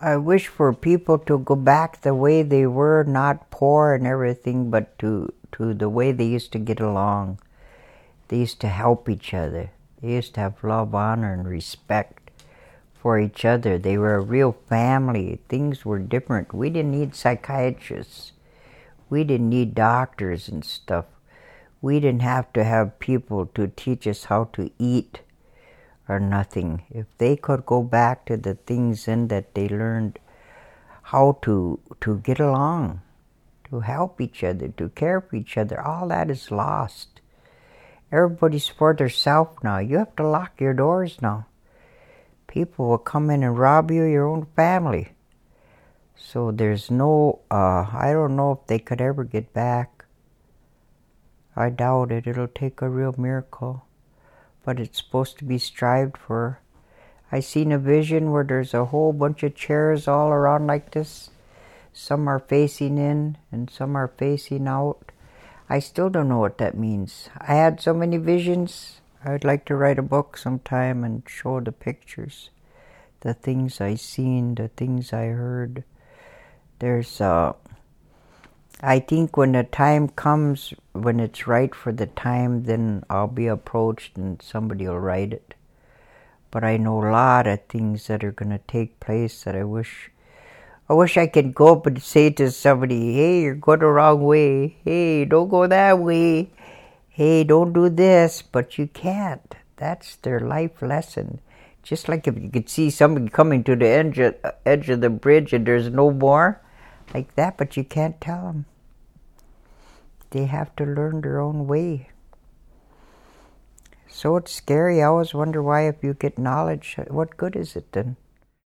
I wish for people to go back the way they were, not poor and everything, but to the way they used to get along. They used to help each other. They used to have love, honor, and respect for each other. They were a real family. Things were different. We didn't need psychiatrists. We didn't need doctors and stuff. We didn't have to have people to teach us how to eat or nothing. If they could go back to the things in that they learned how to get along, to help each other, to care for each other, all that is lost. Everybody's for themselves now. You have to lock your doors now. People will come in and rob you, your own family. So there's no, I don't know if they could ever get back. I doubt it. It'll take a real miracle. But it's supposed to be strived for. I seen a vision where there's a whole bunch of chairs all around like this. Some are facing in and some are facing out. I still don't know what that means. I had so many visions. I'd like to write a book sometime and show the pictures. The things I seen, the things I heard. There's, I think when the time comes, when it's right for the time, then I'll be approached and somebody will write it. But I know a lot of things that are going to take place that I wish I could go up and say to somebody, hey, you're going the wrong way. Hey, don't go that way. Hey, don't do this. But you can't. That's their life lesson. Just like if you could see somebody coming to the edge of the bridge and there's no more, like that, but you can't tell them. They have to learn their own way. So it's scary. I always wonder why if you get knowledge, what good is it then?